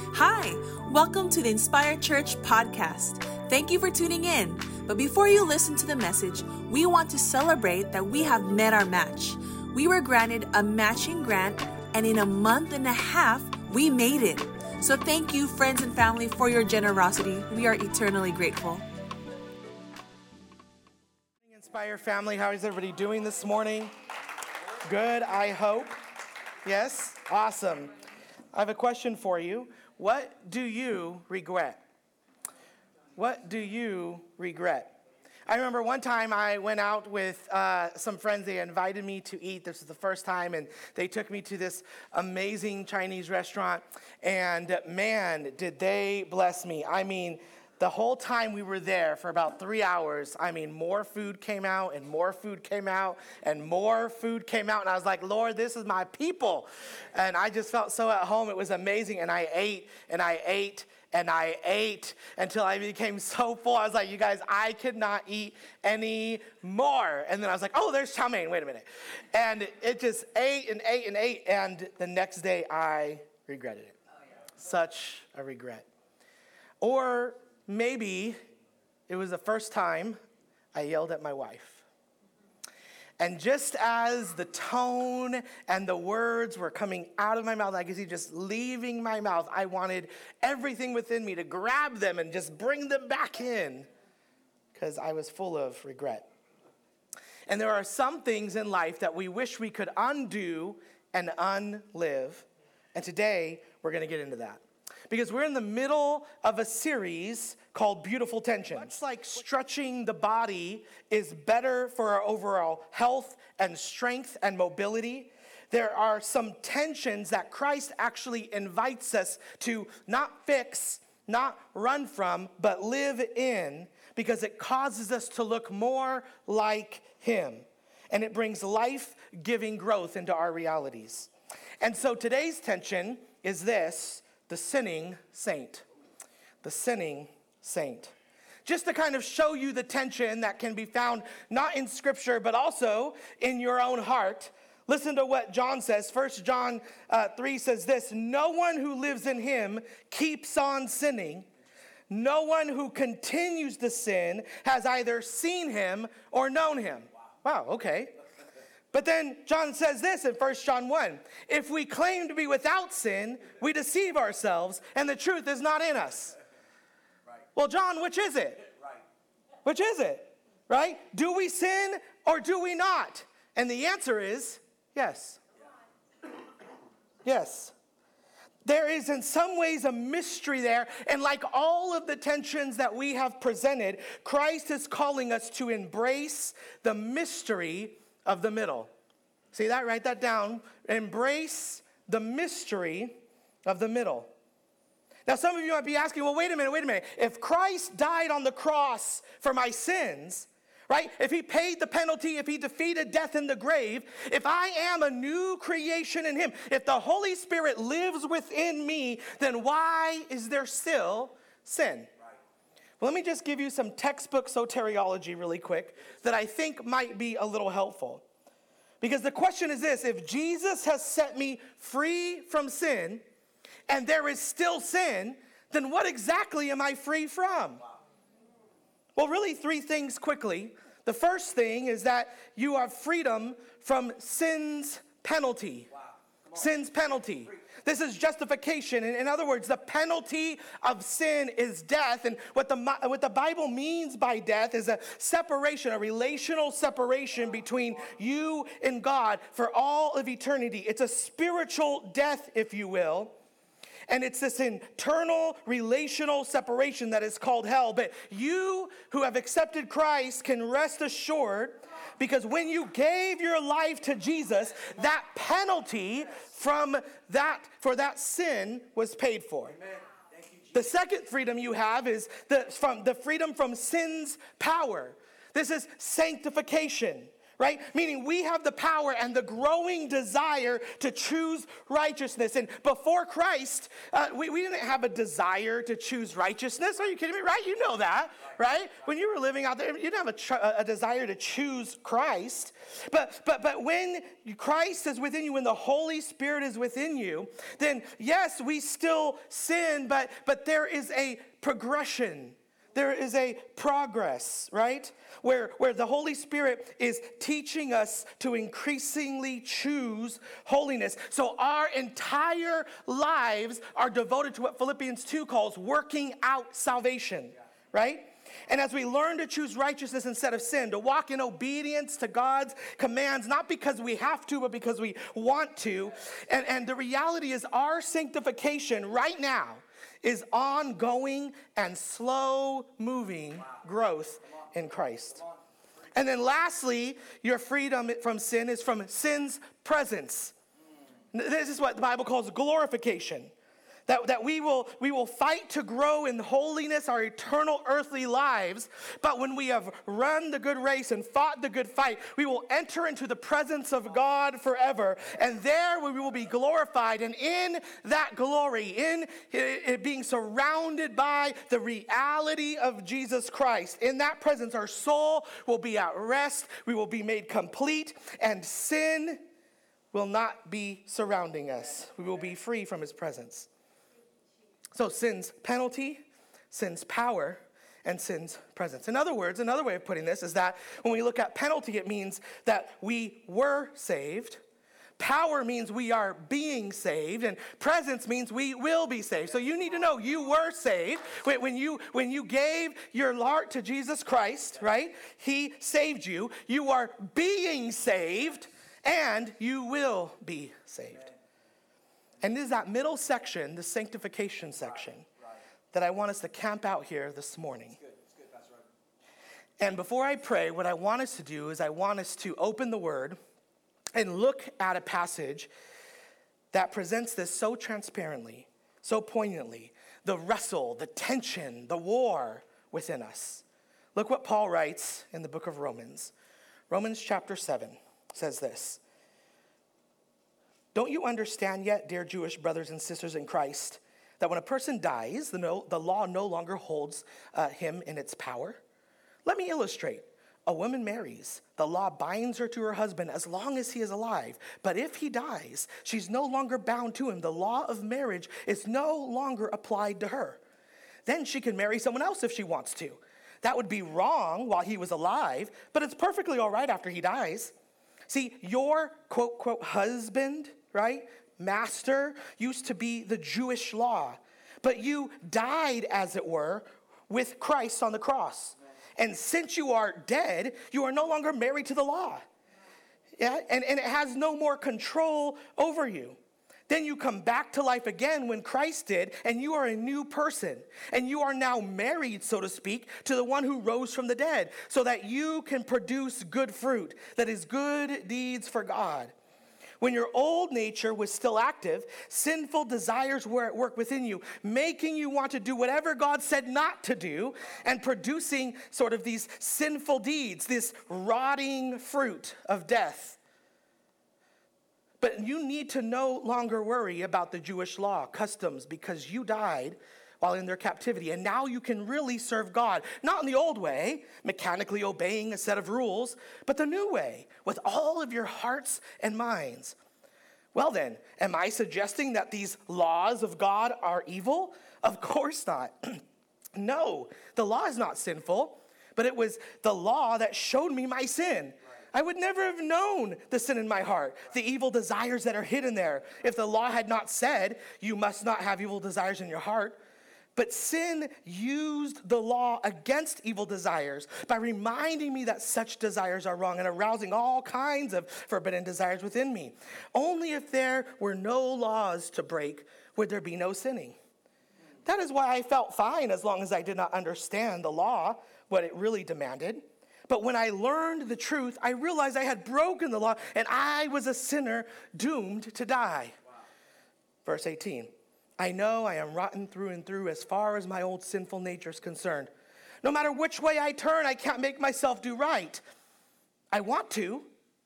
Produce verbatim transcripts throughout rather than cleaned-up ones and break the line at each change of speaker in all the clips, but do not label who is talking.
Hi, welcome to the Inspire Church podcast. Thank you for tuning in. But before you listen to the message, we want to celebrate that we have met our match. We were granted a matching grant, and in a month and a half, we made it. So thank you, friends and family, for your generosity. We are eternally grateful.
Inspire family, how is everybody doing this morning? Good, I hope. Yes? Awesome. I have a question for you. What do you regret? What do you regret? I remember one time I went out with uh, some friends. They invited me to eat. This was the first time, and they took me to this amazing Chinese restaurant. And man, did they bless me. I mean, the whole time we were there for about three hours, I mean, more food came out and more food came out and more food came out. And I was like, Lord, this is my people. And I just felt so at home. It was amazing. And I ate and I ate and I ate until I became so full. I was like, you guys, I could not eat any more. And then I was like, oh, there's chow mein. Wait a minute. And it just ate and ate and ate. And the next day I regretted it. Oh, yeah. Such a regret. Or maybe it was the first time I yelled at my wife. And just as the tone and the words were coming out of my mouth, I could see just leaving my mouth, I wanted everything within me to grab them and just bring them back in because I was full of regret. And there are some things in life that we wish we could undo and unlive. And today, we're going to get into that. Because we're in the middle of a series called Beautiful Tension. Much like stretching the body is better for our overall health and strength and mobility, there are some tensions that Christ actually invites us to not fix, not run from, but live in, because it causes us to look more like Him. And it brings life-giving growth into our realities. And so today's tension is this: the sinning saint. The sinning saint. Just to kind of show you the tension that can be found not in Scripture, but also in your own heart, listen to what John says. First John uh, three says this: no one who lives in Him keeps on sinning. No one who continues to sin has either seen Him or known Him. Wow, okay. But then John says this in First John one: if we claim to be without sin, we deceive ourselves, and the truth is not in us. Right. Well, John, which is it? Right. Which is it? Right? Do we sin or do we not? And the answer is yes. Yes. There is in some ways a mystery there, and like all of the tensions that we have presented, Christ is calling us to embrace the mystery of the middle. See that? Write that down. Embrace the mystery of the middle. Now, some of you might be asking, well, wait a minute, wait a minute. If Christ died on the cross for my sins, right? If He paid the penalty, if He defeated death in the grave, if I am a new creation in Him, if the Holy Spirit lives within me, then why is there still sin? Well, let me just give you some textbook soteriology really quick that I think might be a little helpful. Because the question is this: if Jesus has set me free from sin and there is still sin, then what exactly am I free from? Well, really three things quickly. The first thing is that you have freedom from sin's penalty. Sin's penalty. This is justification. In, in other words, the penalty of sin is death. And what the, what the Bible means by death is a separation, a relational separation between you and God for all of eternity. It's a spiritual death, if you will. And it's this internal relational separation that is called hell. But you who have accepted Christ can rest assured, because when you gave your life to Jesus, that penalty from that for that sin was paid for. The second freedom you have is the, from the freedom from sin's power. This is sanctification. right? Meaning we have the power and the growing desire to choose righteousness. And before Christ, uh, we, we didn't have a desire to choose righteousness. Are you kidding me, right? You know that, right? right? When you were living out there, you didn't have a, tr- a desire to choose Christ. But, but, but when Christ is within you, when the Holy Spirit is within you, then yes, we still sin, but, but there is a progression. There is a progress, right? Where, where the Holy Spirit is teaching us to increasingly choose holiness. So our entire lives are devoted to what Philippians two calls working out salvation, right? And as we learn to choose righteousness instead of sin, to walk in obedience to God's commands, not because we have to, but because we want to. And, and the reality is our sanctification right now is ongoing and slow-moving wow. growth in Christ. And then lastly, your freedom from sin is from sin's presence. This is what the Bible calls glorification. That, that we will we will fight to grow in holiness our eternal earthly lives, but when we have run the good race and fought the good fight, we will enter into the presence of God forever, and there we will be glorified. And in that glory, in it being surrounded by the reality of Jesus Christ, in that presence our soul will be at rest, we will be made complete, and sin will not be surrounding us. We will be free from his presence. So sin's penalty, sin's power, and sin's presence. In other words, another way of putting this is that when we look at penalty, it means that we were saved. Power means we are being saved, and presence means we will be saved. So you need to know you were saved. When you, when you gave your heart to Jesus Christ, right? He saved you. You are being saved, and you will be saved. And it is that middle section, the sanctification section, right, right. that I want us to camp out here this morning. It's good. It's good, Pastor Robert. And before I pray, what I want us to do is I want us to open the Word and look at a passage that presents this so transparently, so poignantly, the wrestle, the tension, the war within us. Look what Paul writes in the book of Romans. Romans chapter seven says this. Don't you understand yet, dear Jewish brothers and sisters in Christ, that when a person dies, the, no, the law no longer holds uh, him in its power? Let me illustrate. A woman marries. The law binds her to her husband as long as he is alive. But if he dies, she's no longer bound to him. The law of marriage is no longer applied to her. Then she can marry someone else if she wants to. That would be wrong while he was alive, but it's perfectly all right after he dies. See, your quote, quote, husband, right, master, used to be the Jewish law. But you died, as it were, with Christ on the cross. And since you are dead, you are no longer married to the law. Yeah, and, and it has no more control over you. Then you come back to life again when Christ did, and you are a new person. And you are now married, so to speak, to the one who rose from the dead, so that you can produce good fruit, that is good deeds for God. When your old nature was still active, sinful desires were at work within you, making you want to do whatever God said not to do, and producing sort of these sinful deeds, this rotting fruit of death. But you need to no longer worry about the Jewish law, customs, because you died while in their captivity. And now you can really serve God, not in the old way, mechanically obeying a set of rules, but the new way, with all of your hearts and minds. Well then, am I suggesting that these laws of God are evil? Of course not. No, the law is not sinful, but it was the law that showed me my sin. I would never have known the sin in my heart, the evil desires that are hidden there, if the law had not said, you must not have evil desires in your heart. But sin used the law against evil desires by reminding me that such desires are wrong and arousing all kinds of forbidden desires within me. Only if there were no laws to break would there be no sinning. That is why I felt fine as long as I did not understand the law, what it really demanded. But when I learned the truth, I realized I had broken the law and I was a sinner doomed to die. Wow. Verse eighteen. I know I am rotten through and through as far as my old sinful nature is concerned. No matter which way I turn, I can't make myself do right. I want to,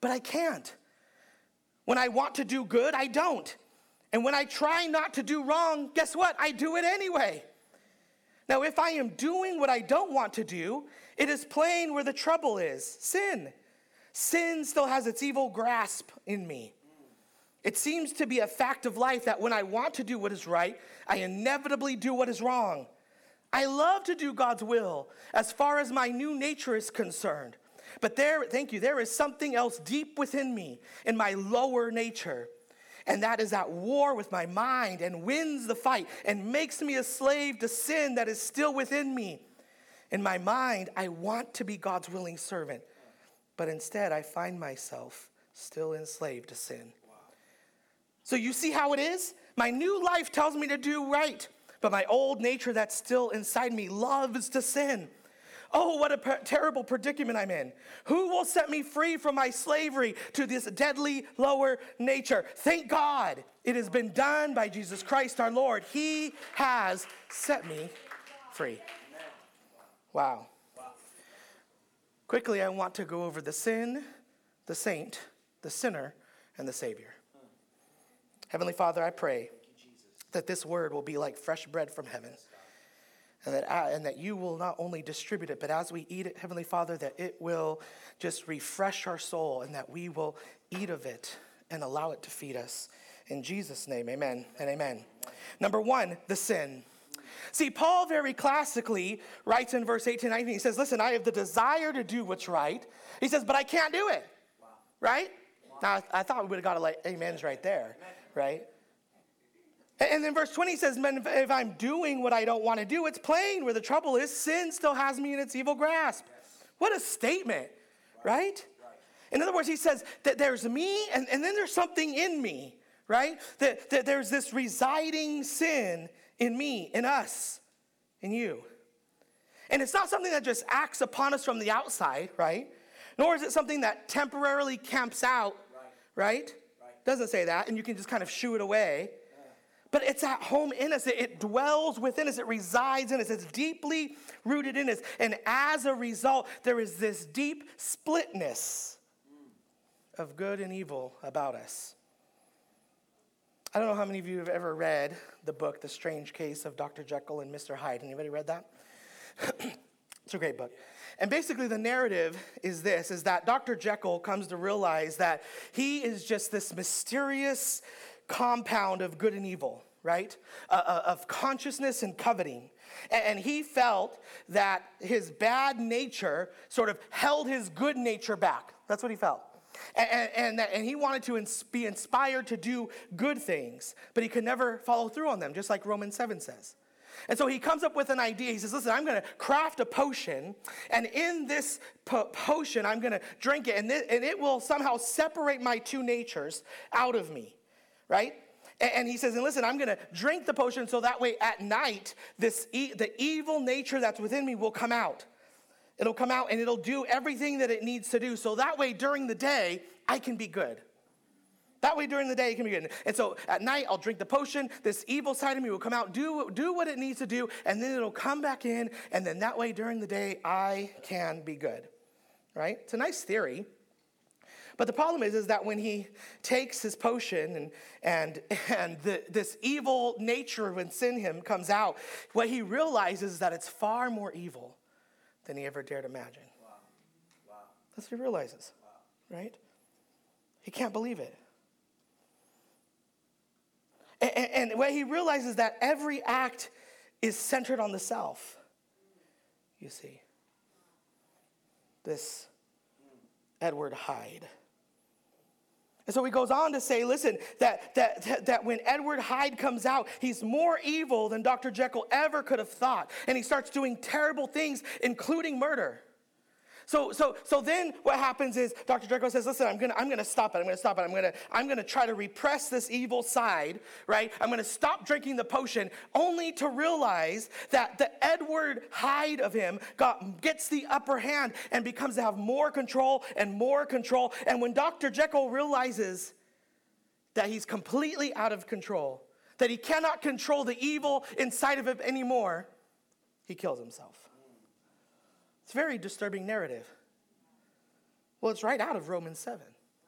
but I can't. When I want to do good, I don't. And when I try not to do wrong, guess what? I do it anyway. Now, if I am doing what I don't want to do, it is plain where the trouble is, sin. Sin still has its evil grasp in me. It seems to be a fact of life that when I want to do what is right, I inevitably do what is wrong. I love to do God's will as far as my new nature is concerned. But there, thank you, there is something else deep within me, in my lower nature. And that is at war with my mind and wins the fight and makes me a slave to sin that is still within me. In my mind, I want to be God's willing servant. But instead, I find myself still enslaved to sin. So you see how it is? My new life tells me to do right. But my old nature that's still inside me loves to sin. Oh, what a per- terrible predicament I'm in. Who will set me free from my slavery to this deadly lower nature? Thank God it has been done by Jesus Christ our Lord. He has set me free. Wow. Quickly, I want to go over the sin, the saint, the sinner, and the Savior. Heavenly Father, I pray that this word will be like fresh bread from heaven. And that, I, and that you will not only distribute it, but as we eat it, Heavenly Father, that it will just refresh our soul and that we will eat of it and allow it to feed us. In Jesus' name, amen and amen. Number one, the sin. See, Paul very classically writes in verse eighteen, nineteen, he says, listen, I have the desire to do what's right. He says, but I can't do it, right? Now, I, I thought we would have got a like amens right there, right? And then verse twenty says, if I'm doing what I don't want to do, it's plain where the trouble is. Sin still has me in its evil grasp. What a statement, right? In other words, he says that there's me and, and then there's something in me, right? That, that there's this residing sin in me, in us, in you. And it's not something that just acts upon us from the outside, right? Nor is it something that temporarily camps out, right? Doesn't say that, and you can just kind of shoo it away. But it's at home in us. It, it dwells within us. It resides in us. It's deeply rooted in us. And as a result, there is this deep splitness of good and evil about us. I don't know how many of you have ever read the book, The Strange Case of Doctor Jekyll and Mister Hyde. Anybody read that? It's a great book. And basically the narrative is this, is that Doctor Jekyll comes to realize that he is just this mysterious compound of good and evil, right? Uh, of consciousness and coveting. And, and he felt that his bad nature sort of held his good nature back. That's what he felt. And, and, and he wanted to ins- be inspired to do good things, but he could never follow through on them, just like Romans seven says. And so he comes up with an idea. He says, listen, I'm going to craft a potion, and in this po- potion, I'm going to drink it, and, th- and it will somehow separate my two natures out of me, right? And, and he says, and listen, I'm going to drink the potion so that way at night, this e- the evil nature that's within me will come out. It'll come out and it'll do everything that it needs to do. So that way during the day, I can be good. That way during the day, it can be good. And so at night, I'll drink the potion. This evil side of me will come out, do, do what it needs to do, and then it'll come back in. And then that way during the day, I can be good. Right? It's a nice theory. But the problem is, is that when he takes his potion and, and, and the, this evil nature within him comes out, what he realizes is that it's far more evil than he ever dared imagine. Wow. Wow. That's what he realizes, wow. Right? He can't believe it. And, and, and what he realizes is that every act is centered on the self, you see. This Edward Hyde. And so he goes on to say, listen, that, that, that, that when Edward Hyde comes out, he's more evil than Doctor Jekyll ever could have thought. And he starts doing terrible things, including murder. So, so, so then what happens is Doctor Jekyll says, listen, I'm gonna, I'm gonna stop it. I'm gonna stop it. I'm gonna, I'm gonna try to repress this evil side, right? I'm gonna stop drinking the potion, only to realize that the Edward Hyde of him got, gets the upper hand and becomes to have more control and more control. And when Doctor Jekyll realizes that he's completely out of control, that he cannot control the evil inside of him anymore, he kills himself. It's a very disturbing narrative. Well, it's right out of Romans seven.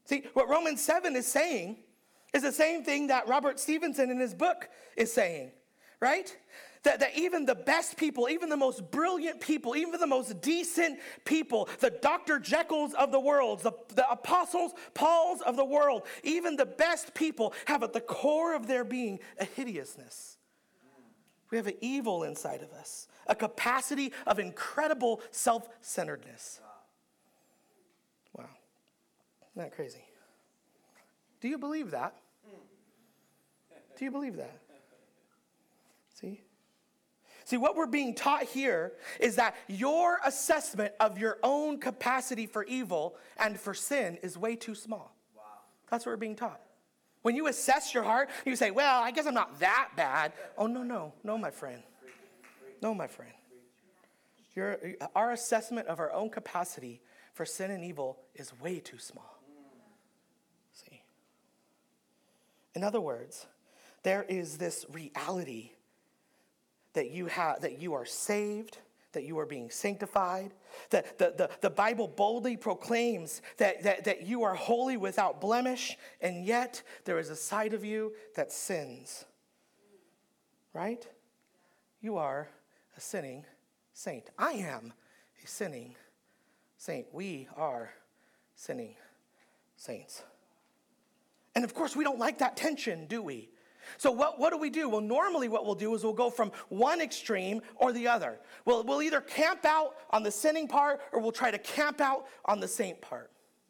See, what Romans seven is saying is the same thing that Robert Stevenson in his book is saying, right? That, that even the best people, even the most brilliant people, even the most decent people, the Doctor Jekylls of the world, the, the apostles Pauls of the world, even the best people have at the core of their being a hideousness. We have an evil inside of us, a capacity of incredible self-centeredness. Wow. Isn't that crazy? Do you believe that? Do you believe that? See? See, what we're being taught here is that your assessment of your own capacity for evil and for sin is way too small. Wow. That's what we're being taught. When you assess your heart, you say, well, I guess I'm not that bad. Oh, no, no. No, my friend. No, my friend. Your, our assessment of our own capacity for sin and evil is way too small. See? In other words, there is this reality that you have, that you are saved, that you are being sanctified, that the, the, the Bible boldly proclaims that, that, that you are holy without blemish, and yet there is a side of you that sins. Right? You are a sinning saint. I am a sinning saint. We are sinning saints. And of course, we don't like that tension, do we? So what, what do we do? Well, normally what we'll do is we'll go from one extreme or the other. We'll, we'll either camp out on the sinning part or we'll try to camp out on the saint part.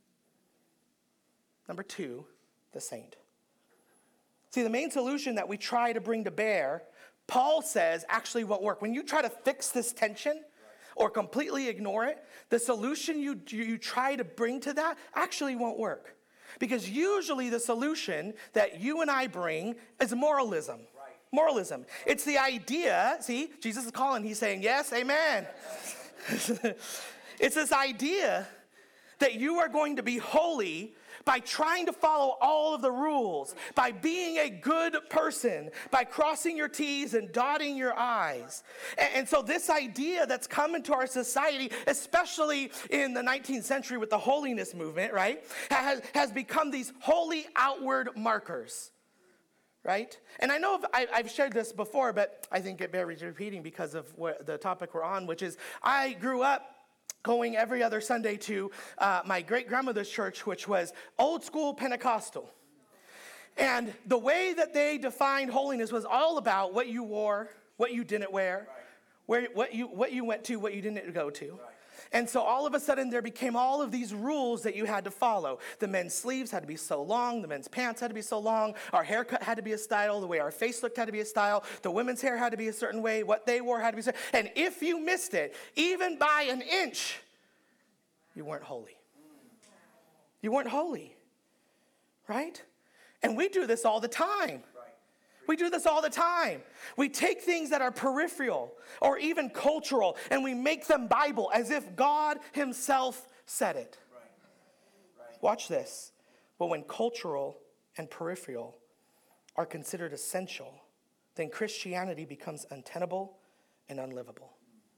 Number two, the saint. See, the main solution that we try to bring to bear, Paul says, actually won't work. When you try to fix this tension or completely ignore it, the solution you, you try to bring to that actually won't work. Because usually the solution that you and I bring is moralism. Right. Moralism. It's the idea, see, Jesus is calling, he's saying, yes, amen. It's this idea that you are going to be holy by trying to follow all of the rules, by being a good person, by crossing your T's and dotting your I's. And, and so this idea that's come into our society, especially in the nineteenth century with the holiness movement, right, has, has become these holy outward markers, right? And I know I've, I've shared this before, but I think it bears repeating because of what the topic we're on, which is I grew up going every other Sunday to uh, my great-grandmother's church, which was old school Pentecostal. And the way that they defined holiness was all about what you wore, what you didn't wear, right. where what you what you went to, what you didn't go to. Right. And so all of a sudden there became all of these rules that you had to follow. The men's sleeves had to be so long. The men's pants had to be so long. Our haircut had to be a style. The way our face looked had to be a style. The women's hair had to be a certain way. What they wore had to be certain. And if you missed it, even by an inch, you weren't holy. You weren't holy, right? And we do this all the time. We do this all the time. We take things that are peripheral or even cultural and we make them Bible as if God himself said it. Right. Right. Watch this. But when cultural and peripheral are considered essential, then Christianity becomes untenable and unlivable.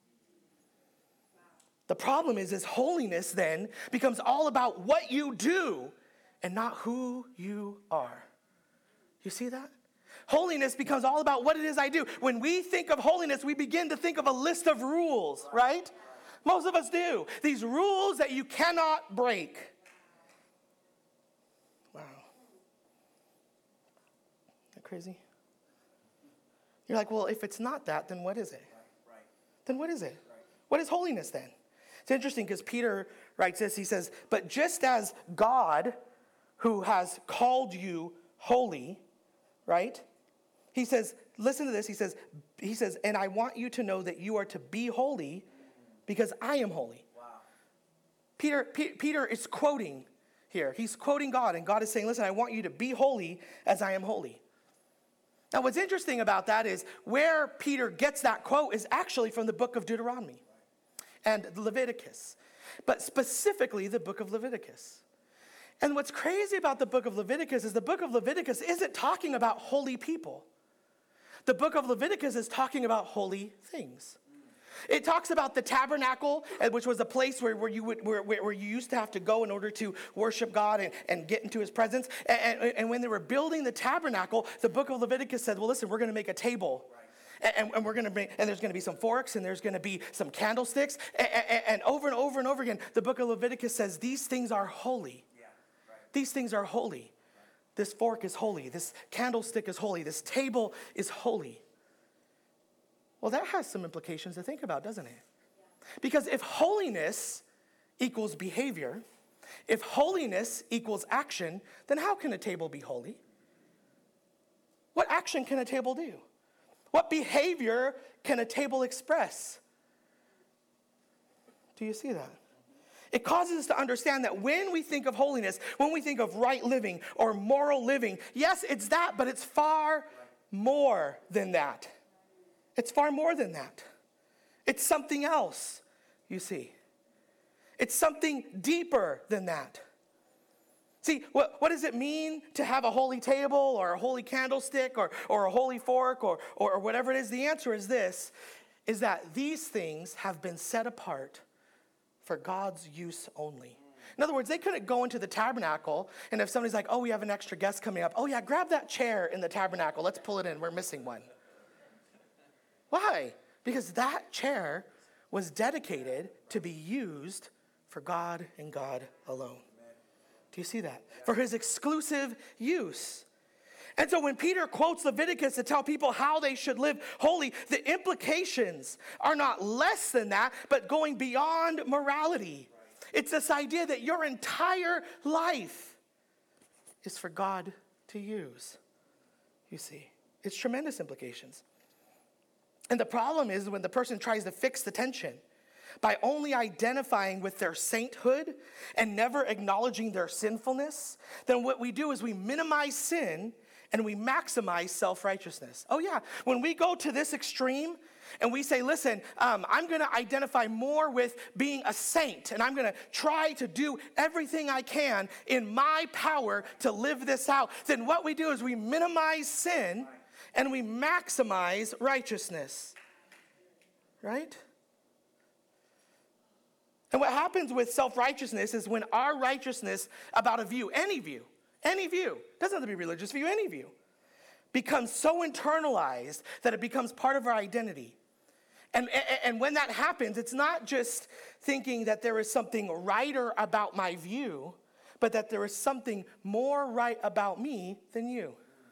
The problem is, is holiness then becomes all about what you do and not who you are. You see that? Holiness becomes all about what it is I do. When we think of holiness, we begin to think of a list of rules, right? Most of us do. These rules that you cannot break. Wow. Isn't that crazy? You're like, well, if it's not that, then what is it? Then what is it? What is holiness then? It's interesting because Peter writes this. He says, but just as God, who has called you holy, right? He says, listen to this. He says, he says, and I want you to know that you are to be holy because I am holy. Wow. Peter, P- Peter is quoting here. He's quoting God, and God is saying, listen, I want you to be holy as I am holy. Now, what's interesting about that is where Peter gets that quote is actually from the book of Deuteronomy and Leviticus, but specifically the book of Leviticus. And what's crazy about the book of Leviticus is the book of Leviticus isn't talking about holy people. The book of Leviticus is talking about holy things. It talks about the tabernacle, which was a place where, where, you, would, where, where you used to have to go in order to worship God and, and get into his presence. And, and, and when they were building the tabernacle, the book of Leviticus said, well, listen, we're going to make a table. Right. And, and we're going to bring, and there's going to be some forks, and there's going to be some candlesticks. And, and, and over and over and over again, the book of Leviticus says, these things are holy. Yeah. Right. These things are holy. Right. This fork is holy. This candlestick is holy. This table is holy. Well, that has some implications to think about, doesn't it? Because if holiness equals behavior, if holiness equals action, then how can a table be holy? What action can a table do? What behavior can a table express? Do you see that? It causes us to understand that when we think of holiness, when we think of right living or moral living, yes, it's that, but it's far more than that. It's far more than that. It's something else, you see. It's something deeper than that. See, what, what does it mean to have a holy table or a holy candlestick or, or a holy fork or, or, or whatever it is? The answer is this, is that these things have been set apart for God's use only. In other words, they couldn't go into the tabernacle, and if somebody's like, oh, we have an extra guest coming up, oh yeah, grab that chair in the tabernacle, let's pull it in, we're missing one. Why? Because that chair was dedicated to be used for God and God alone. Do you see that? For his exclusive use. And so when Peter quotes Leviticus to tell people how they should live holy, the implications are not less than that, but going beyond morality. It's this idea that your entire life is for God to use. You see, it's tremendous implications. And the problem is when the person tries to fix the tension by only identifying with their sainthood and never acknowledging their sinfulness, then what we do is we minimize sin and we maximize self-righteousness. Oh yeah, when we go to this extreme and we say, listen, um, I'm going to identify more with being a saint, and I'm going to try to do everything I can in my power to live this out, then what we do is we minimize sin and we maximize righteousness, right? And what happens with self-righteousness is when our righteousness about a view, any view, any view, doesn't have to be religious view, any view, becomes so internalized that it becomes part of our identity. And, and, and when that happens, it's not just thinking that there is something righter about my view, but that there is something more right about me than you.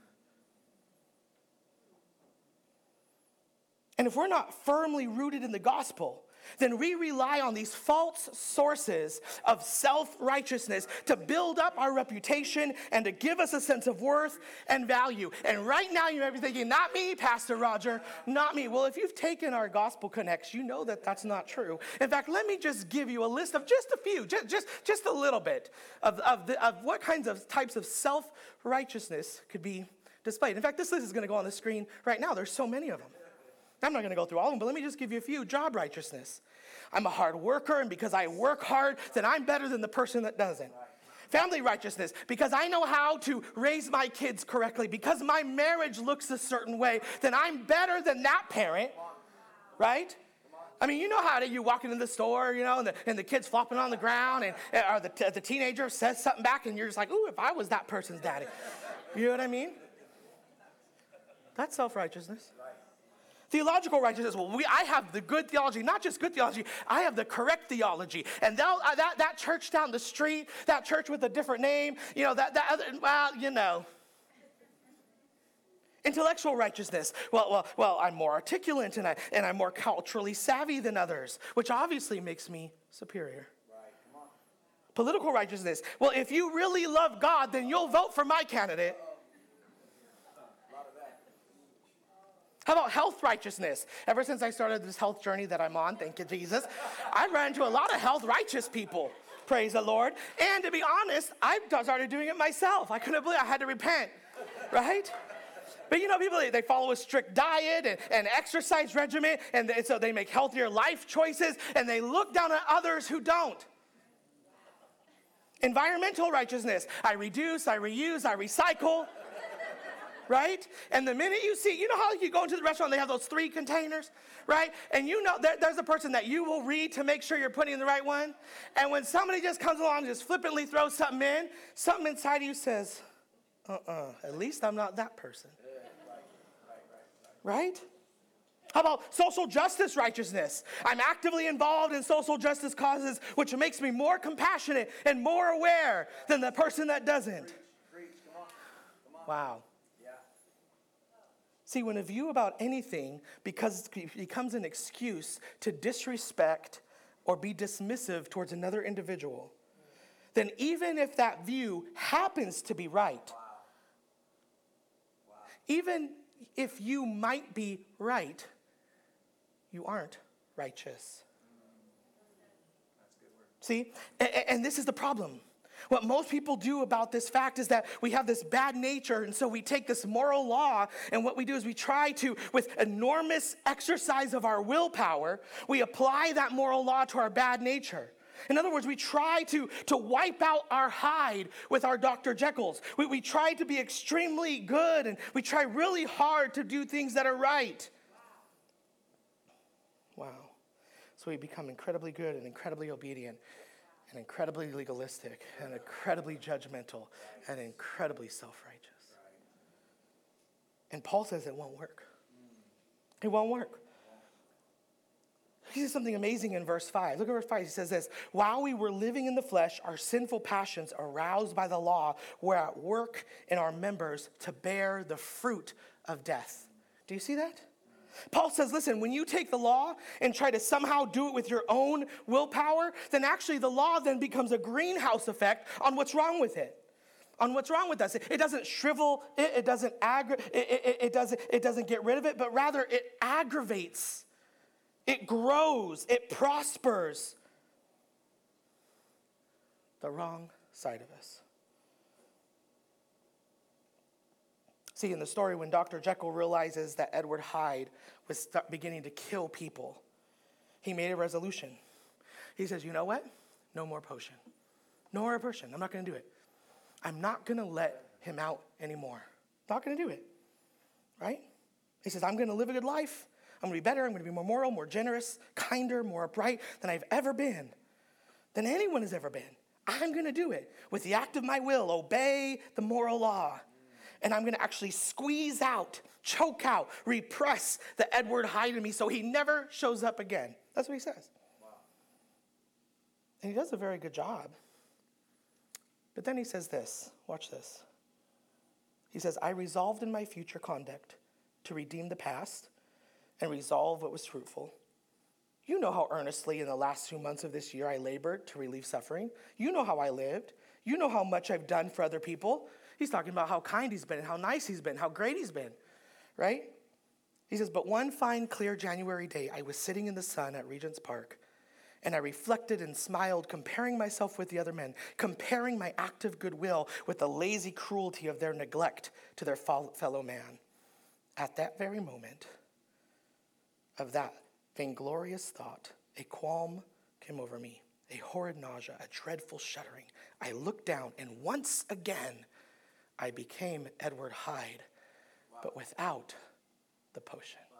And if we're not firmly rooted in the gospel, then we rely on these false sources of self-righteousness to build up our reputation and to give us a sense of worth and value. And right now you may be thinking, not me, Pastor Roger, not me. Well, if you've taken our Gospel Connects, you know that that's not true. In fact, let me just give you a list of just a few, just, just, just a little bit of, of, the, of what kinds of types of self-righteousness could be displayed. In fact, this list is going to go on the screen right now. There's so many of them. I'm not going to go through all of them, but let me just give you a few. Job righteousness. I'm a hard worker, and because I work hard, then I'm better than the person that doesn't. Family righteousness, because I know how to raise my kids correctly, because my marriage looks a certain way, then I'm better than that parent, right? I mean, you know how to, you walk into the store, you know, and the, and the kid's flopping on the ground, and or the, the teenager says something back, and you're just like, ooh, if I was that person's daddy. You know what I mean? That's self-righteousness. Theological righteousness, well, we, I have the good theology, not just good theology, I have the correct theology. And that, uh, that, that church down the street, that church with a different name, you know, that, that other, well, you know. Intellectual righteousness, well, well, well, I'm more articulate and, I, and I'm more culturally savvy than others, which obviously makes me superior. Right, come on. Political righteousness, well, if you really love God, then you'll vote for my candidate. How about health righteousness? Ever since I started this health journey that I'm on, thank you, Jesus, I've run into a lot of health righteous people, praise the Lord. And to be honest, I started doing it myself. I couldn't believe I had to repent, right? But you know, people, they follow a strict diet and, and exercise regimen, and they, so they make healthier life choices, and they look down at others who don't. Environmental righteousness. I reduce, I reuse, I recycle. right? And the minute you see, you know how you go into the restaurant, they have those three containers, right? And you know there, there's a person that you will read to make sure you're putting in the right one. And when somebody just comes along and just flippantly throws something in, something inside of you says, uh-uh, at least I'm not that person. Right? How about social justice righteousness? I'm actively involved in social justice causes, which makes me more compassionate and more aware than the person that doesn't. Wow. See, when a view about anything because becomes an excuse to disrespect or be dismissive towards another individual, then even if that view happens to be right, even if you might be right, you aren't righteous. See, and, and this is the problem. What most people do about this fact is that we have this bad nature, and so we take this moral law, and what we do is we try to, with enormous exercise of our willpower, we apply that moral law to our bad nature. In other words, we try to, to wipe out our hide with our Doctor Jekylls. We, we try to be extremely good, and we try really hard to do things that are right. Wow. So we become incredibly good and incredibly obedient and incredibly legalistic and incredibly judgmental and incredibly self-righteous. And Paul says it won't work. It won't work. He says something amazing in verse five. Look at verse five. He says this: while we were living in the flesh, our sinful passions aroused by the law were at work in our members to bear the fruit of death. Do you see that? Paul says, listen, when you take the law and try to somehow do it with your own willpower, then actually the law then becomes a greenhouse effect on what's wrong with it. On what's wrong with us. It, it doesn't shrivel it, it doesn't aggra- it, it, it doesn't it doesn't get rid of it, but rather it aggravates. It grows, it prospers. The wrong side of us. See, in the story, when Doctor Jekyll realizes that Edward Hyde was start beginning to kill people, he made a resolution. He says, you know what? No more potion. No more potion. I'm not going to do it. I'm not going to let him out anymore. Not going to do it. Right? He says, I'm going to live a good life. I'm going to be better. I'm going to be more moral, more generous, kinder, more upright than I've ever been, than anyone has ever been. I'm going to do it with the act of my will, obey the moral law. And I'm going to actually squeeze out, choke out, repress the Edward Hyde in me so he never shows up again. That's what he says. Wow. And he does a very good job. But then he says this. Watch this. He says, I resolved in my future conduct to redeem the past and resolve what was fruitful. You know how earnestly in the last two months of this year I labored to relieve suffering. You know how I lived. You know how much I've done for other people. He's talking about how kind he's been and how nice he's been, how great he's been, right? He says, but one fine, clear January day, I was sitting in the sun at Regent's Park, and I reflected and smiled, comparing myself with the other men, comparing my active goodwill with the lazy cruelty of their neglect to their fellow man. At that very moment of that vainglorious thought, a qualm came over me, a horrid nausea, a dreadful shuddering. I looked down, and once again, I became Edward Hyde, wow. But without the potion. Wow.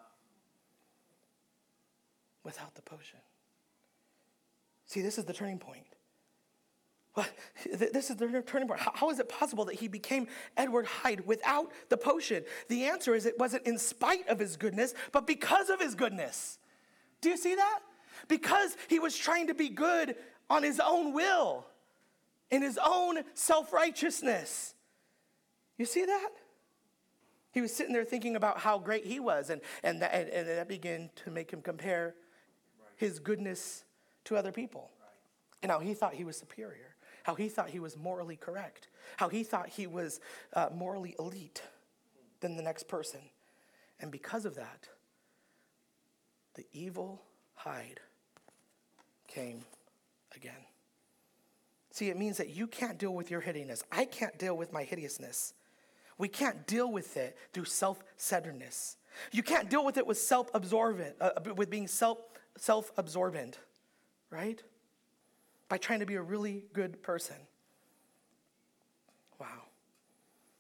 Without the potion. See, this is the turning point. What? This is the turning point. How, how is it possible that he became Edward Hyde without the potion? The answer is it wasn't in spite of his goodness, but because of his goodness. Do you see that? Because he was trying to be good on his own will, in his own self-righteousness. You see that? He was sitting there thinking about how great he was, and, and, that, and, and that began to make him compare his goodness to other people. And how he thought he was superior, how he thought he was morally correct, how he thought he was uh, morally elite than the next person. And because of that, the evil Hyde came again. See, it means that you can't deal with your hideousness. I can't deal with my hideousness. We can't deal with it through self-centeredness. You can't deal with it with self-absorbent, uh, with being self, self-absorbent, right? By trying to be a really good person. Wow.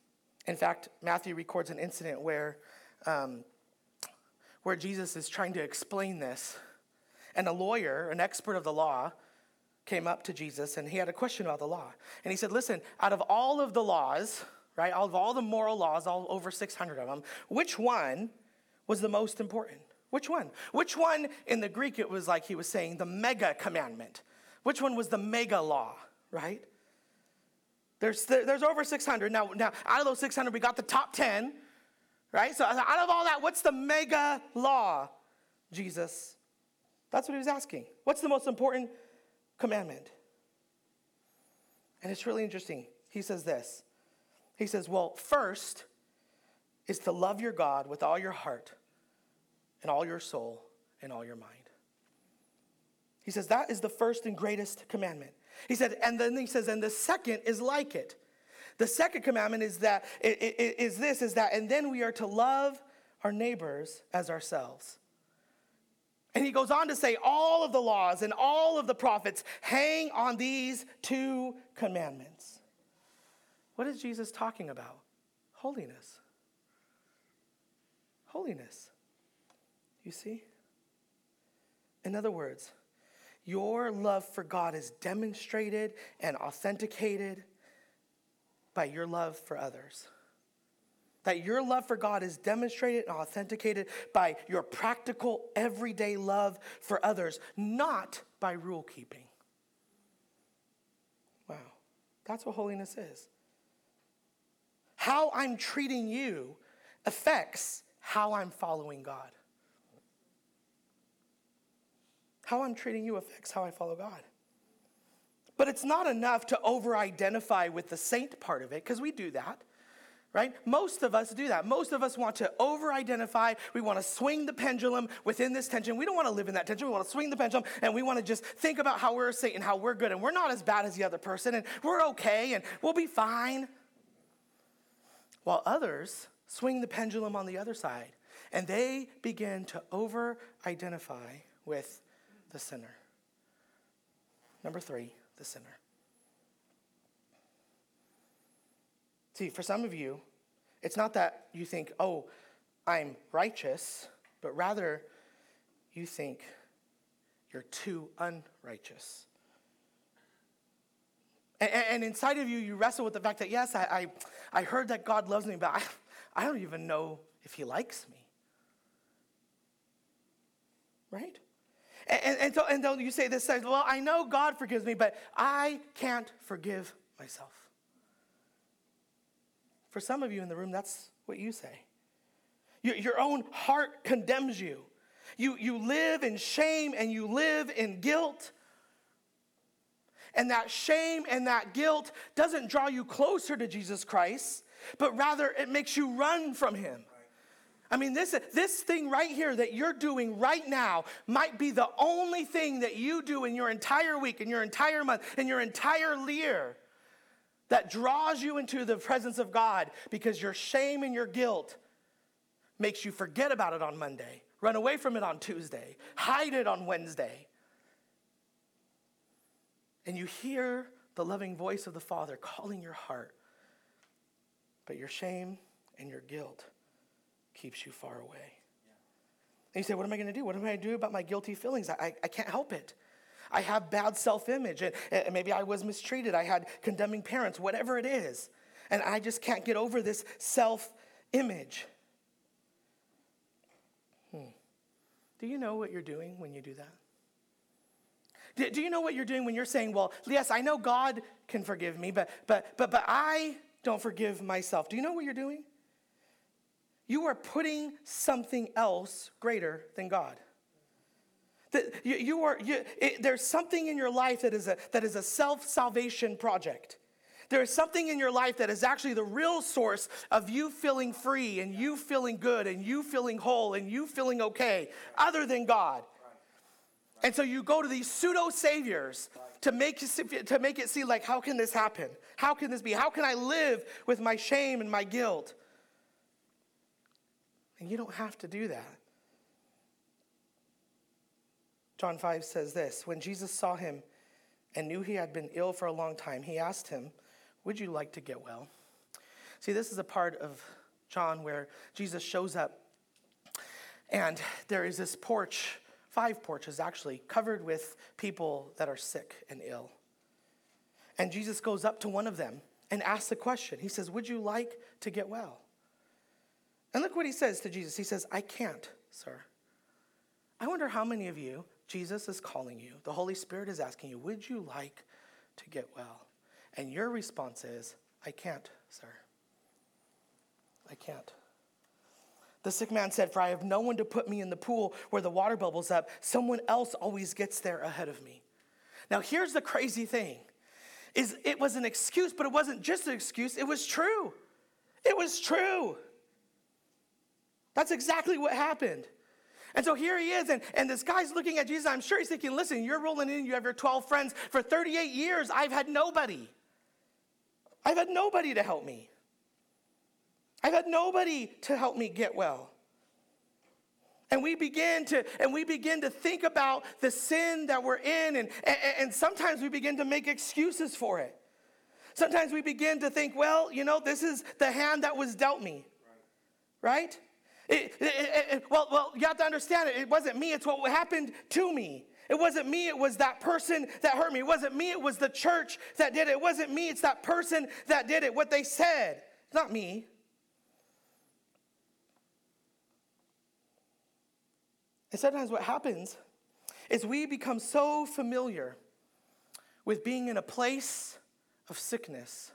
In fact, Matthew records an incident where, um, where Jesus is trying to explain this. And a lawyer, an expert of the law, came up to Jesus and he had a question about the law. And he said, listen, out of all of the laws, right, out of all the moral laws, all over six hundred of them, which one was the most important? Which one? Which one, in the Greek, it was like he was saying the mega commandment. Which one was the mega law, right? There's there's over six hundred. Now, now out of those six hundred, we got the top ten, right? So out of all that, what's the mega law, Jesus? That's what he was asking. What's the most important commandment? And it's really interesting. He says this. He says, well, first is to love your God with all your heart and all your soul and all your mind. He says that is the first and greatest commandment. He said, and then he says, and the second is like it. The second commandment is that, is this, is that, and then we are to love our neighbors as ourselves. And he goes on to say all of the laws and all of the prophets hang on these two commandments. What is Jesus talking about? Holiness. Holiness. You see? In other words, your love for God is demonstrated and authenticated by your love for others. That your love for God is demonstrated and authenticated by your practical, everyday love for others, not by rule keeping. Wow, that's what holiness is. How I'm treating you affects how I'm following God. How I'm treating you affects how I follow God. But it's not enough to over-identify with the saint part of it, because we do that. Right? Most of us do that. Most of us want to over-identify. We want to swing the pendulum within this tension. We don't want to live in that tension. We want to swing the pendulum, and we want to just think about how we're a saint and how we're good, and we're not as bad as the other person, and we're okay, and we'll be fine. While others swing the pendulum on the other side, and they begin to over-identify with the sinner. Number three, the sinner. See, for some of you, it's not that you think, oh, I'm righteous, but rather you think you're too unrighteous. And, and inside of you, you wrestle with the fact that, yes, I, I, I heard that God loves me, but I, I don't even know if he likes me. Right? And, and, and, so, and so you say this, well, I know God forgives me, but I can't forgive myself. For some of you in the room, that's what you say. Your, your own heart condemns you. You, you live in shame and you live in guilt. And that shame and that guilt doesn't draw you closer to Jesus Christ, but rather it makes you run from him. I mean, this, this thing right here that you're doing right now might be the only thing that you do in your entire week, in your entire month, in your entire year that draws you into the presence of God, because your shame and your guilt makes you forget about it on Monday, run away from it on Tuesday, hide it on Wednesday. And you hear the loving voice of the Father calling your heart, but your shame and your guilt keeps you far away. Yeah. And you say, what am I going to do? What am I going to do about my guilty feelings? I, I, I can't help it. I have bad self-image, and, and maybe I was mistreated. I had condemning parents, whatever it is. And I just can't get over this self-image. Hmm. Do you know what you're doing when you do that? Do, do you know what you're doing when you're saying, well, yes, I know God can forgive me, but, but, but, but I don't forgive myself. Do you know what you're doing? You are putting something else greater than God. That you, you are, you, it, there's something in your life that is a that is a self-salvation project. There is something in your life that is actually the real source of you feeling free and you feeling good and you feeling whole and you feeling okay, other than God. And so you go to these pseudo saviors to make to make it seem like, how can this happen? How can this be? How can I live with my shame and my guilt? And you don't have to do that. John five says this, when Jesus saw him and knew he had been ill for a long time, he asked him, would you like to get well? See, this is a part of John where Jesus shows up, and there is this porch, five porches actually, covered with people that are sick and ill. And Jesus goes up to one of them and asks a question. He says, would you like to get well? And look what he says to Jesus. He says, I can't, sir. I wonder how many of you, Jesus is calling you, the Holy Spirit is asking you, would you like to get well? And your response is, I can't, sir. I can't. The sick man said, for I have no one to put me in the pool where the water bubbles up. Someone else always gets there ahead of me. Now here's the crazy thing, is it was an excuse, but it wasn't just an excuse, it was true. It was true. That's exactly what happened. And so here he is, and, and this guy's looking at Jesus. I'm sure he's thinking, listen, you're rolling in, you have your twelve friends. For thirty-eight years, I've had nobody. I've had nobody to help me. I've had nobody to help me get well. And we begin to, and we begin to think about the sin that we're in, and, and, and sometimes we begin to make excuses for it. Sometimes we begin to think, well, you know, this is the hand that was dealt me, right? It, it, it, it, well, well, you have to understand it. It wasn't me. It's what happened to me. It wasn't me. It was that person that hurt me. It wasn't me. It was the church that did it. It wasn't me. It's that person that did it. What they said. It's not me. And sometimes what happens is we become so familiar with being in a place of sickness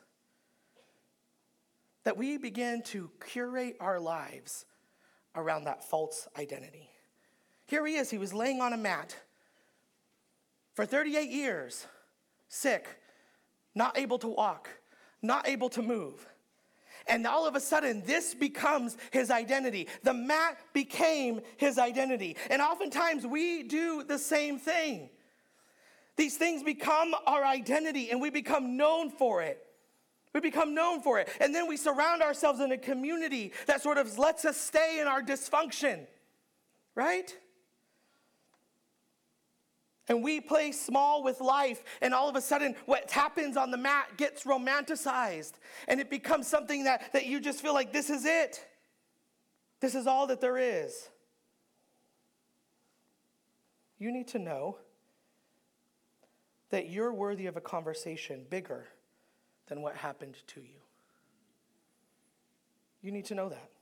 that we begin to curate our lives around that false identity. Here he is. He was laying on a mat for thirty-eight years, sick, not able to walk, not able to move. And all of a sudden, this becomes his identity. The mat became his identity. And oftentimes, we do the same thing. These things become our identity, and we become known for it. We become known for it. And then we surround ourselves in a community that sort of lets us stay in our dysfunction, right? And we play small with life, and all of a sudden what happens on the mat gets romanticized, and it becomes something that, that you just feel like this is it. This is all that there is. You need to know that you're worthy of a conversation bigger than what happened to you. You need to know that.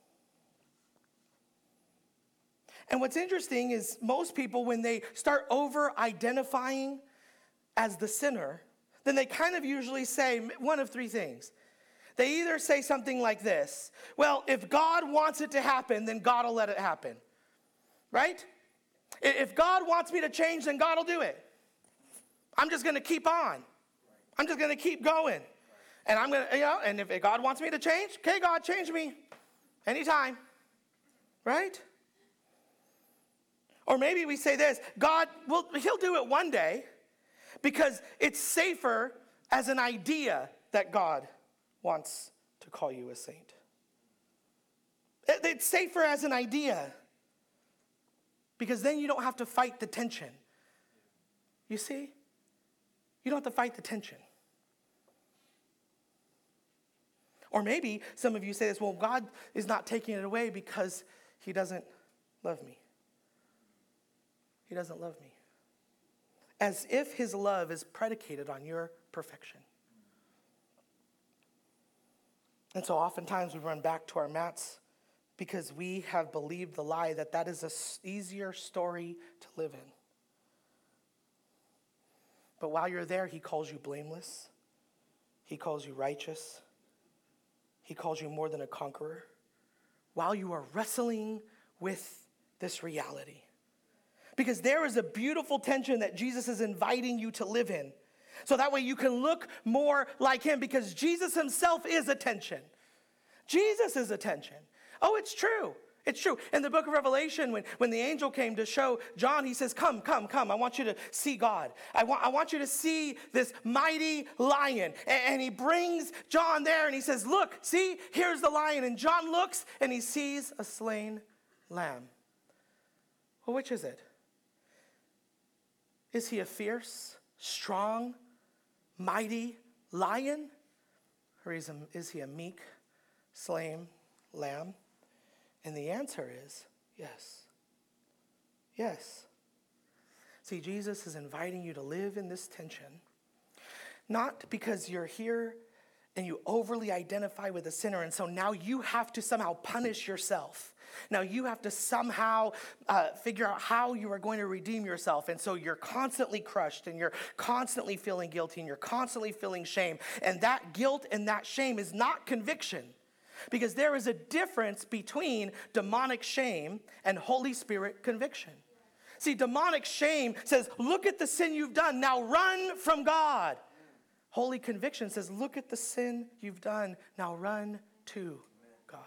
And what's interesting is most people, when they start over-identifying as the sinner, then they kind of usually say one of three things. They either say something like this: well, if God wants it to happen, then God will let it happen. Right? If God wants me to change, then God will do it. I'm just going to keep on. I'm just going to keep going. And I'm going to, you know, and if God wants me to change, okay, God, change me anytime. Right? Or maybe we say this: God, well, he'll do it one day because it's safer as an idea that God wants to call you a saint. It's safer as an idea because then you don't have to fight the tension. You see? You don't have to fight the tension. Or maybe some of you say this: well, God is not taking it away because he doesn't love me. He doesn't love me. As if his love is predicated on your perfection. And so oftentimes we run back to our mats because we have believed the lie that that is an easier story to live in. But while you're there, he calls you blameless. He calls you righteous. He calls you more than a conqueror. While you are wrestling with this reality. Because there is a beautiful tension that Jesus is inviting you to live in. So that way you can look more like him, because Jesus himself is a tension. Jesus is a tension. Oh, it's true. It's true. In the book of Revelation, when, when the angel came to show John, he says, come, come, come. I want you to see God. I want, I want you to see this mighty lion. And, and he brings John there and he says, look, see, here's the lion. And John looks and he sees a slain lamb. Well, which is it? Is he a fierce, strong, mighty lion? Or is, a, is he a meek, slain lamb? And the answer is yes. Yes. See, Jesus is inviting you to live in this tension, not because you're here and you overly identify with the sinner, and so now you have to somehow punish yourself. Now you have to somehow uh, figure out how you are going to redeem yourself. And so you're constantly crushed, and you're constantly feeling guilty, and you're constantly feeling shame. And that guilt and that shame is not conviction, because there is a difference between demonic shame and Holy Spirit conviction. See, demonic shame says, look at the sin you've done, now run from God. Holy conviction says, look at the sin you've done, now run to God.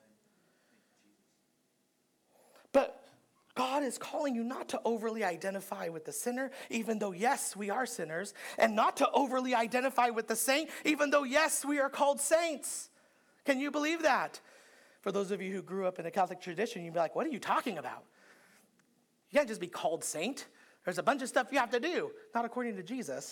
But God is calling you not to overly identify with the sinner, even though, yes, we are sinners, and not to overly identify with the saint, even though, yes, we are called saints. Can you believe that? For those of you who grew up in a Catholic tradition, you'd be like, what are you talking about? You can't just be called saint. There's a bunch of stuff you have to do, not according to Jesus.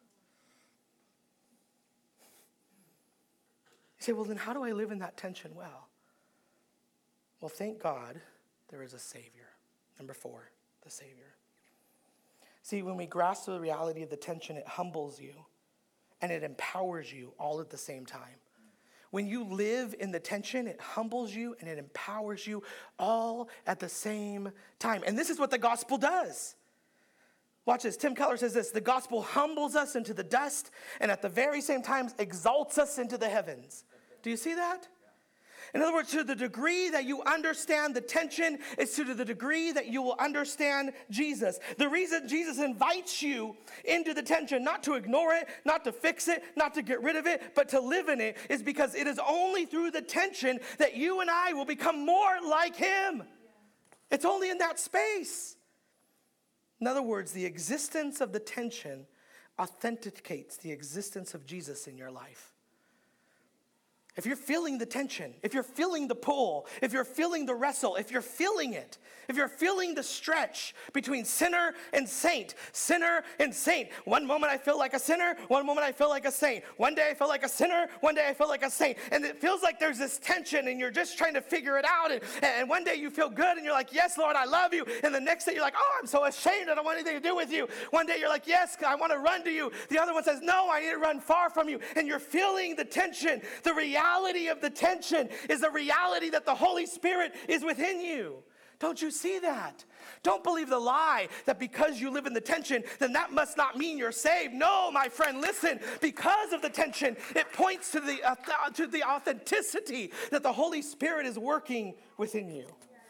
You say, well, then how do I live in that tension well? Well, thank God there is a Savior. Number four, the Savior. See, when we grasp the reality of the tension, it humbles you and it empowers you all at the same time. When you live in the tension, it humbles you and it empowers you all at the same time. And this is what the gospel does. Watch this. Tim Keller says this: the gospel humbles us into the dust and at the very same time exalts us into the heavens. Do you see that? In other words, to the degree that you understand the tension is to the degree that you will understand Jesus. The reason Jesus invites you into the tension, not to ignore it, not to fix it, not to get rid of it, but to live in it, is because it is only through the tension that you and I will become more like him. It's only in that space. In other words, the existence of the tension authenticates the existence of Jesus in your life. If you're feeling the tension, if you're feeling the pull, if you're feeling the wrestle, if you're feeling it, if you're feeling the stretch between sinner and saint, sinner and saint. One moment I feel like a sinner, one moment I feel like a saint. One day I feel like a sinner, one day I feel like a saint. And it feels like there's this tension and you're just trying to figure it out. And, and one day you feel good and you're like, yes, Lord, I love you. And the next day you're like, oh, I'm so ashamed. I don't want anything to do with you. One day you're like, yes, I want to run to you. The other one says, no, I need to run far from you. And you're feeling the tension. The reality reality of the tension is the reality that the Holy Spirit is within you. Don't you see that? Don't believe the lie that because you live in the tension, then that must not mean you're saved. No, my friend, listen. Because of the tension, it points to the, uh, to the authenticity that the Holy Spirit is working within you.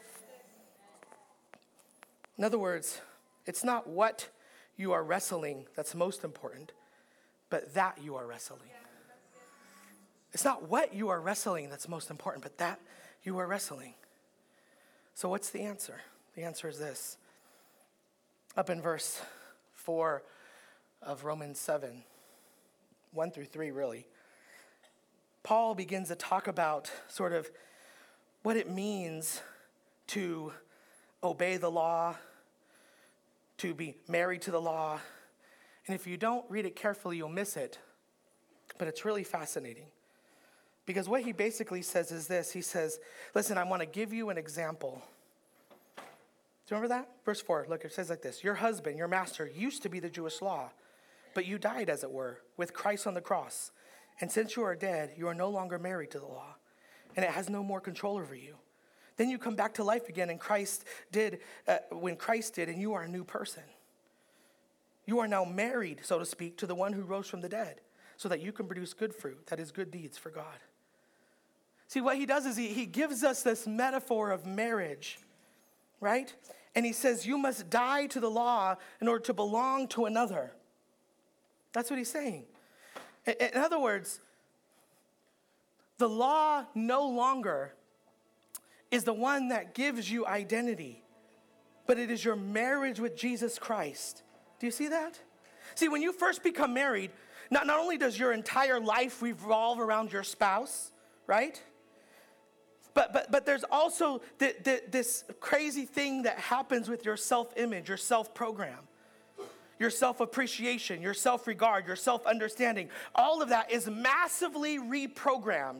In other words, it's not what you are wrestling that's most important, but that you are wrestling. It's not what you are wrestling that's most important, but that you are wrestling. So what's the answer? The answer is this. Up in verse four of Romans seven, one through three really, Paul begins to talk about sort of what it means to obey the law, to be married to the law. And if you don't read it carefully, you'll miss it. But it's really fascinating. Because what he basically says is this. He says, listen, I want to give you an example. Do you remember that? Verse four, look, it says like this. Your husband, your master, used to be the Jewish law, but you died, as it were, with Christ on the cross. And since you are dead, you are no longer married to the law, and it has no more control over you. Then you come back to life again, and Christ did, uh, when Christ did, and you are a new person. You are now married, so to speak, to the one who rose from the dead, so that you can produce good fruit, that is good deeds for God. See, what he does is he, he gives us this metaphor of marriage, right? And he says, you must die to the law in order to belong to another. That's what he's saying. In, in other words, the law no longer is the one that gives you identity, but it is your marriage with Jesus Christ. Do you see that? See, when you first become married, not, not only does your entire life revolve around your spouse, right? But but but there's also the, the, this crazy thing that happens with your self-image, your self-program, your self-appreciation, your self-regard, your self-understanding. All of that is massively reprogrammed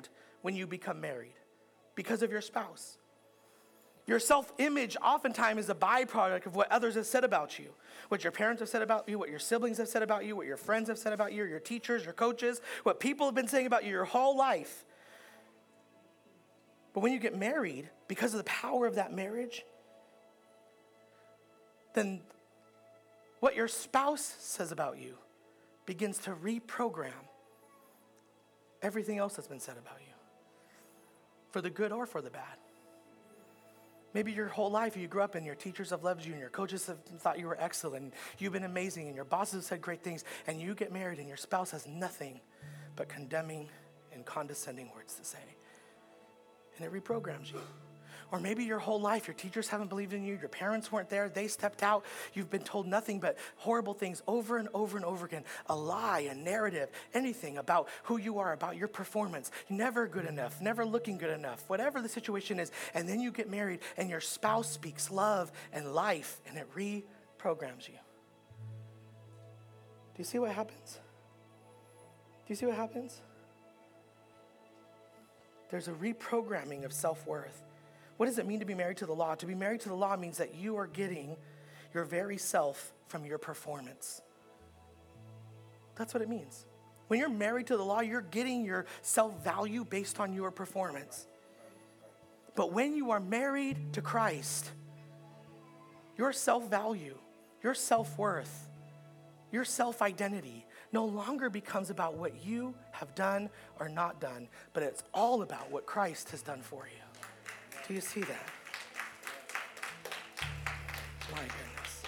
when you become married because of your spouse. Your self-image oftentimes is a byproduct of what others have said about you, what your parents have said about you, what your siblings have said about you, what your friends have said about you, your teachers, your coaches, what people have been saying about you your whole life. But when you get married, because of the power of that marriage, then what your spouse says about you begins to reprogram everything else that's been said about you, for the good or for the bad. Maybe your whole life you grew up and your teachers have loved you and your coaches have thought you were excellent. You've been amazing and your bosses have said great things, and you get married and your spouse has nothing but condemning and condescending words to say. And it reprograms you. Or maybe your whole life your teachers haven't believed in you, your parents weren't there, they stepped out, you've been told nothing but horrible things over and over and over again. A lie, a narrative, anything about who you are, about your performance. Never good enough, never looking good enough, whatever the situation is. And then you get married and your spouse speaks love and life and it reprograms you. Do you see what happens? Do you see what happens? There's a reprogramming of self-worth. What does it mean to be married to the law? To be married to the law means that you are getting your very self from your performance. That's what it means. When you're married to the law, you're getting your self-value based on your performance. But when you are married to Christ, your self-value, your self-worth, your self-identity no longer becomes about what you have done or not done, but it's all about what Christ has done for you. Do you see that? My goodness.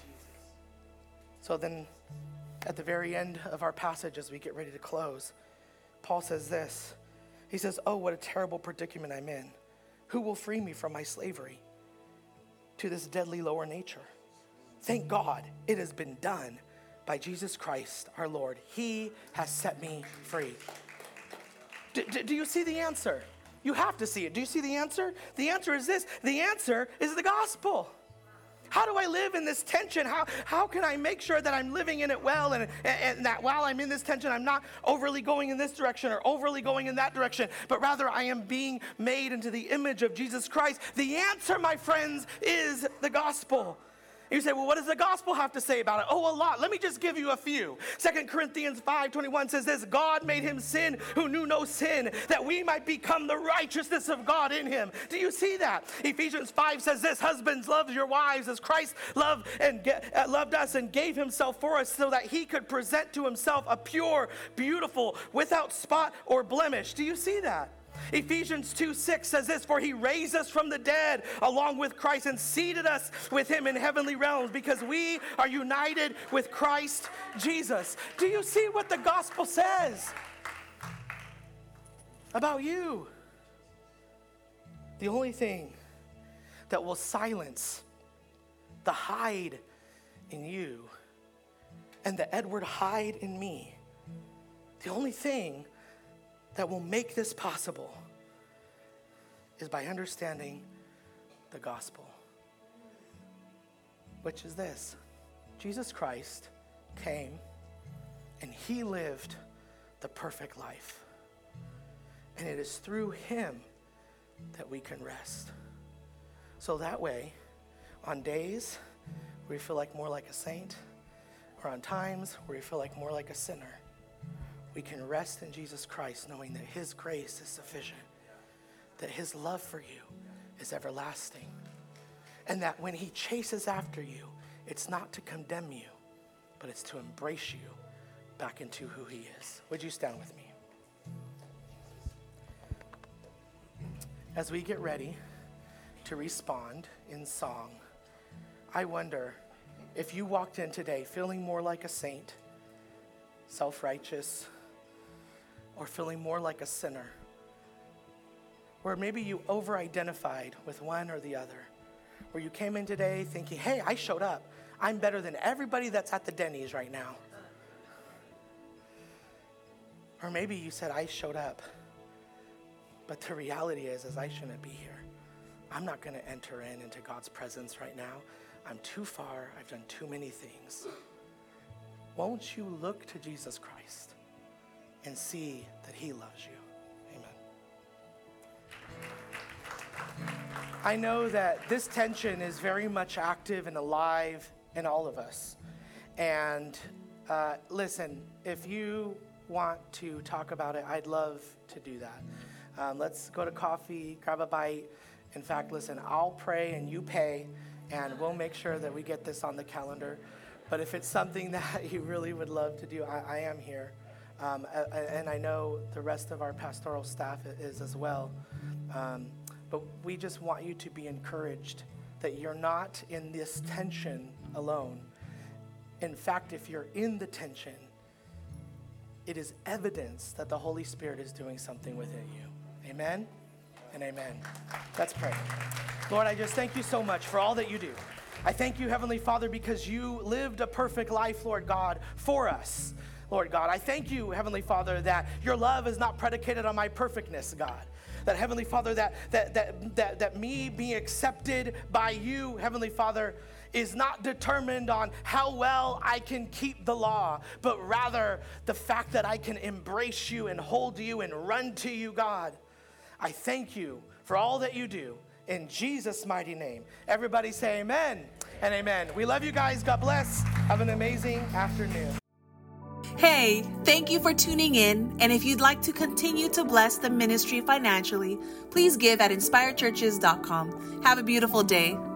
So then, at the very end of our passage, as we get ready to close, Paul says this. He says, "Oh, what a terrible predicament I'm in. Who will free me from my slavery to this deadly lower nature? Thank God it has been done by Jesus Christ, our Lord. He has set me free." Do, do, do you see the answer? You have to see it. Do you see the answer? The answer is this. The answer is the gospel. How do I live in this tension? How, how can I make sure that I'm living in it well and, and, and that while I'm in this tension, I'm not overly going in this direction or overly going in that direction, but rather I am being made into the image of Jesus Christ? The answer, my friends, is the gospel. You say, well, what does the gospel have to say about it? Oh, a lot. Let me just give you a few. Second Corinthians five twenty-one says this, "God made him sin who knew no sin, that we might become the righteousness of God in him." Do you see that? Ephesians five says this, "Husbands, love your wives as Christ loved and get, uh, loved us and gave himself for us so that he could present to himself a pure, beautiful, without spot or blemish." Do you see that? Ephesians two six says this, "For he raised us from the dead along with Christ and seated us with him in heavenly realms because we are united with Christ Jesus." Do you see what the gospel says about you? The only thing that will silence the Hyde in you and the Edward Hyde in me, the only thing that will make this possible is by understanding the gospel, which is this. Jesus Christ came and he lived the perfect life. And it is through him that we can rest. So that way, on days where we feel like more like a saint, or on times where we feel like more like a sinner, we can rest in Jesus Christ knowing that his grace is sufficient, that his love for you is everlasting, and that when he chases after you, it's not to condemn you, but it's to embrace you back into who he is. Would you stand with me? As we get ready to respond in song, I wonder if you walked in today feeling more like a saint, self-righteous, or feeling more like a sinner, where maybe you over-identified with one or the other, where you came in today thinking, hey, I showed up. I'm better than everybody that's at the Denny's right now. Or maybe you said, I showed up, but the reality is, is I shouldn't be here. I'm not going to enter in into God's presence right now. I'm too far. I've done too many things. Won't you look to Jesus Christ and see that he loves you? Amen. I know that this tension is very much active and alive in all of us. And uh, listen, if you want to talk about it, I'd love to do that. Um, let's go to coffee, grab a bite. In fact, listen, I'll pray and you pay, and we'll make sure that we get this on the calendar. But if it's something that you really would love to do, I, I am here. Um, and I know the rest of our pastoral staff is as well. Um, but we just want you to be encouraged that you're not in this tension alone. In fact, if you're in the tension, it is evidence that the Holy Spirit is doing something within you. Amen and amen. Let's pray. Lord, I just thank you so much for all that you do. I thank you, Heavenly Father, because you lived a perfect life, Lord God, for us. Lord God, I thank you, Heavenly Father, that your love is not predicated on my perfectness, God. That, Heavenly Father, that that that that, that me being accepted by you, Heavenly Father, is not determined on how well I can keep the law, but rather the fact that I can embrace you and hold you and run to you, God. I thank you for all that you do. In Jesus' mighty name. Everybody say amen and amen. We love you guys. God bless. Have an amazing afternoon.
Hey, thank you for tuning in. And if you'd like to continue to bless the ministry financially, please give at inspired churches dot com. Have a beautiful day.